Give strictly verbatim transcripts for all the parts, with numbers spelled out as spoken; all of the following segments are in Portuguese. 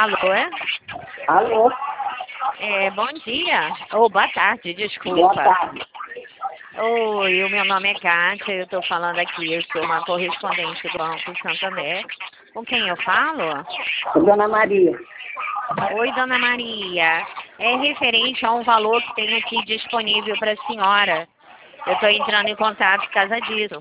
Alô? Alô? É, bom dia. Ou boa tarde, desculpa. Boa tarde. Oi, o meu nome é Kátia, eu estou falando aqui, eu sou uma correspondente do Banco Santander. Com quem eu falo? Dona Maria. Oi, Dona Maria. É referente a um valor que tem aqui disponível para a senhora. Eu estou entrando em contato por causa disso.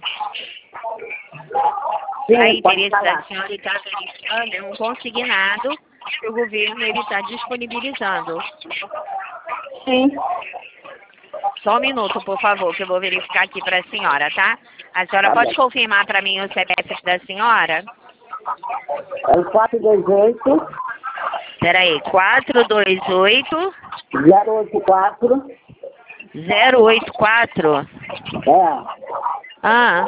Sim, Para pode interesse da falar. senhora, está verificando, é um consignado que o governo está disponibilizando. Sim. Só um minuto, por favor, que eu vou verificar aqui para a senhora, tá? A senhora Tá pode bom. confirmar para mim o C P F da senhora? É o quatro dois oito, Peraí, quatro dois oito, zero oito quatro. zero oito quatro. É. Ah,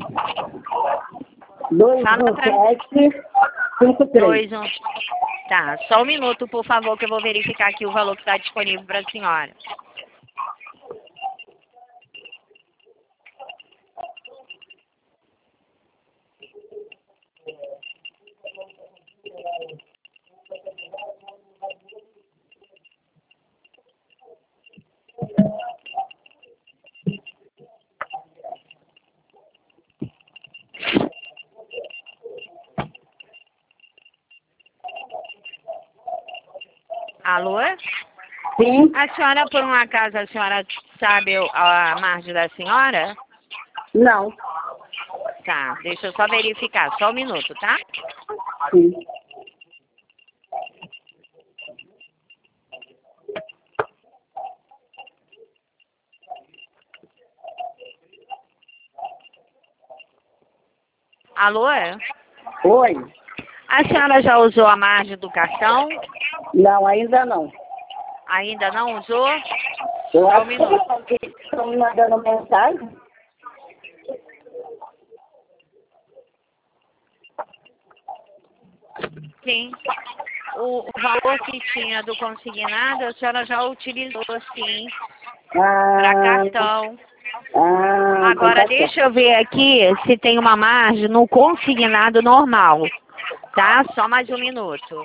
dois fala um pra sete cinco três. dois, um. Tá, só um minuto, por favor, que eu vou verificar aqui o valor que está disponível para a senhora. Alô? Sim. A senhora, por um acaso, a senhora sabe o- a margem da senhora? Não. Tá, deixa eu só verificar, só um minuto, tá? Sim. Alô? Oi. A senhora já usou a margem do cartão? Não, ainda não. Ainda não usou? Eu Só um acho minuto. que estão me mandando mensagem. Sim. O, o valor que tinha do consignado, a senhora já utilizou, sim, para Ah, cartão. ah, então Agora, tá certo. deixa eu ver aqui se tem uma margem no consignado normal, tá? Só mais um minuto.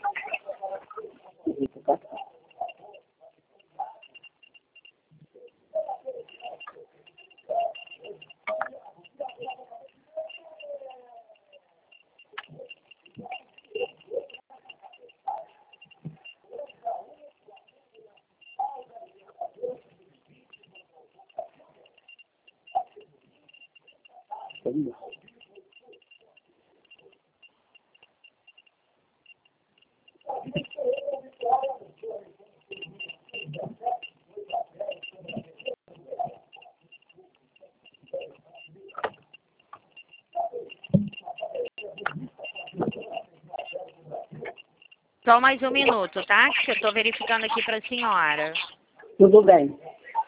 Só mais um minuto, tá? Que eu estou verificando aqui para a senhora. Tudo bem.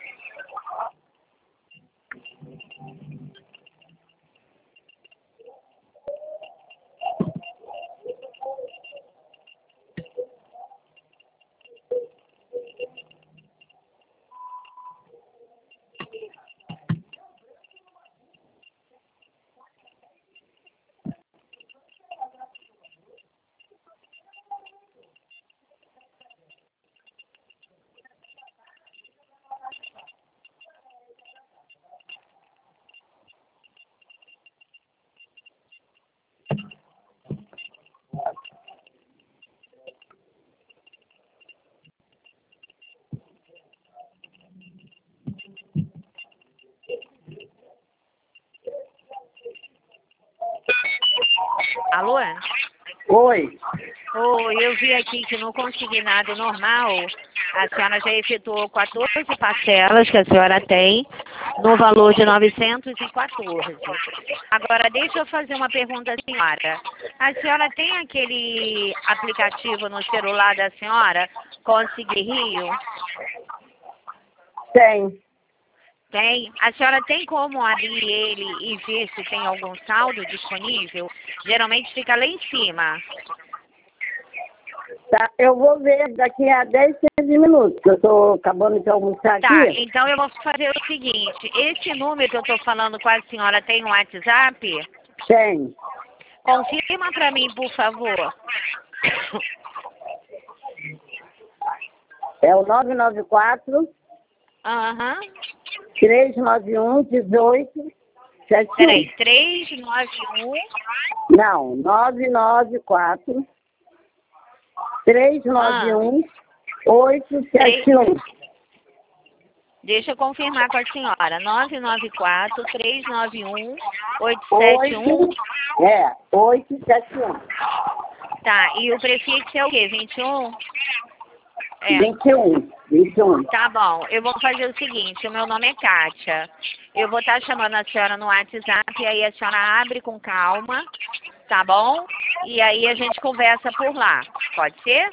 Alô? Oi. Oh, eu vi aqui que no consignado normal, a senhora já efetuou quatorze parcelas que a senhora tem, no valor de novecentos e quatorze. Agora, deixa eu fazer uma pergunta à senhora. A senhora tem aquele aplicativo no celular da senhora, Consegui Rio? Tem. Tem. A senhora tem como abrir ele e ver se tem algum saldo disponível? Geralmente fica lá em cima. Tá, eu vou ver daqui a dez, quinze minutos, que eu estou acabando de almoçar Tá, aqui. então eu vou fazer o seguinte, esse número que eu estou falando com a senhora tem um WhatsApp? Tem. Confirma para mim, por favor. É o nove nove quatro, Aham. três nove um, dezoito sete um. Peraí, três nove um. Não, nove nove quatro, três nove um, oito sete um. Deixa eu confirmar com a senhora. nove nove quatro, três nove um, oito sete um. É, oito sete um. Tá, e o prefixo é o quê? vinte e um? É. vinte e um. vinte e um. Tá bom, eu vou fazer o seguinte, o meu nome é Kátia. Eu vou estar chamando a senhora no WhatsApp e aí a senhora abre com calma, tá bom? E aí a gente conversa por lá, pode ser?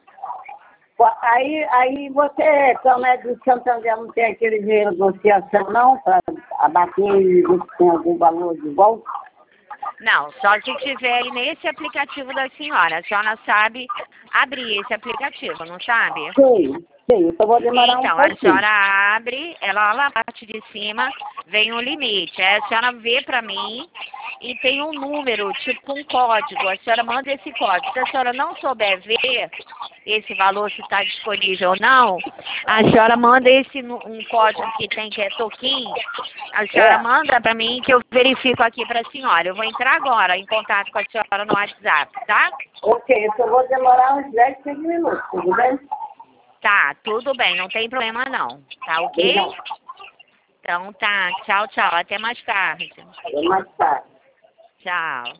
Aí, aí você, como é do Santander, não tem aquele de negociação não, para abater e ver se tem algum valor de volta? Não, só se tiver nesse aplicativo da senhora. A senhora sabe abrir esse aplicativo, não sabe? Sim, sim, eu vou demorar Então, um a pouquinho. senhora abre, ela lá na parte de cima vem o limite. Aí a senhora vê pra mim e tem um número, tipo um código. A senhora manda esse código. Se a senhora não souber ver esse valor, se está disponível ou não, a senhora manda esse nu- um código que tem que é toquinho. A senhora É. manda pra mim que eu verifico aqui pra senhora. Eu vou entrar agora em contato com a senhora no WhatsApp, tá? Ok, eu só vou demorar uns dez, quinze minutos, tudo bem? Tá, tudo bem, não tem problema não. Tá ok? Então, Então tá, tchau, tchau. Até mais tarde. é mais tarde. Tchau.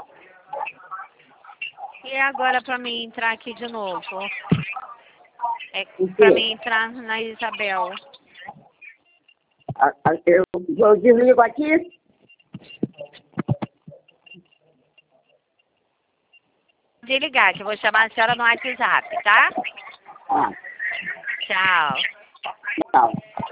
E agora pra mim entrar aqui de novo? É pra mim entrar na Isabel. A- a- Eu, eu desligo aqui? Desligar, que eu vou chamar a senhora no WhatsApp, tá? Ah, Tchau. tchau.